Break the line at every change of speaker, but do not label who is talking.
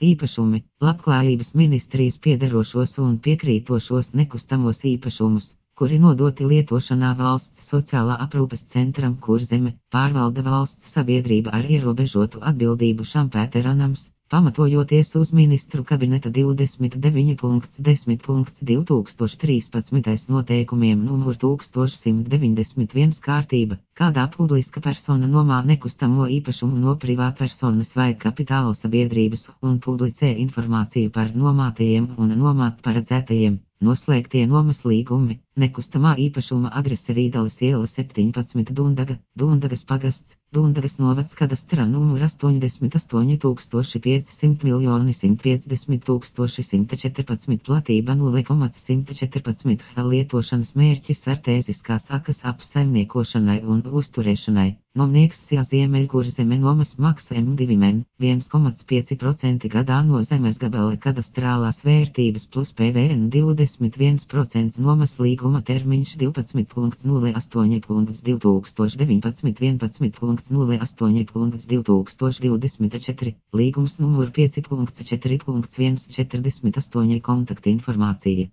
Īpašumi, Labklājības ministrijas piederošos un piekrītošos nekustamos īpašumus, kuri nodoti lietošanā valsts sociālā aprūpes centram Kurzeme, pārvalda valsts sabiedrība ar ierobežotu atbildību Šampēteranams, pamatojoties uz ministru kabineta 29.10.2013. noteikumiem numur 1191 kārtība, kādā publiska persona nomā nekustamo īpašumu no privātpersonas vai kapitāla sabiedrības un publicē informāciju par nomātajiem un nomāt paredzētajiem. Noslēgtie nomas līgumi, nekustamā īpašuma adrese Vīdalas iela 17 Dundaga, Dundagas pagasts, Dundagas novads kadastrā numur 88,500,150,114 platība 0,114 ha lietošanas mērķis artēziskā sakas apsaimniekošanai un uzturēšanai. Nomnieks Ziemeļkurzeme nomas maksa M2 men 1,5% gadā no zemes gabala kadastrālās vērtības plus PVN 21% nomas līguma termiņš 12.08.2019 11.08.2024 līgums numur 5.4.148 kontaktinformācija.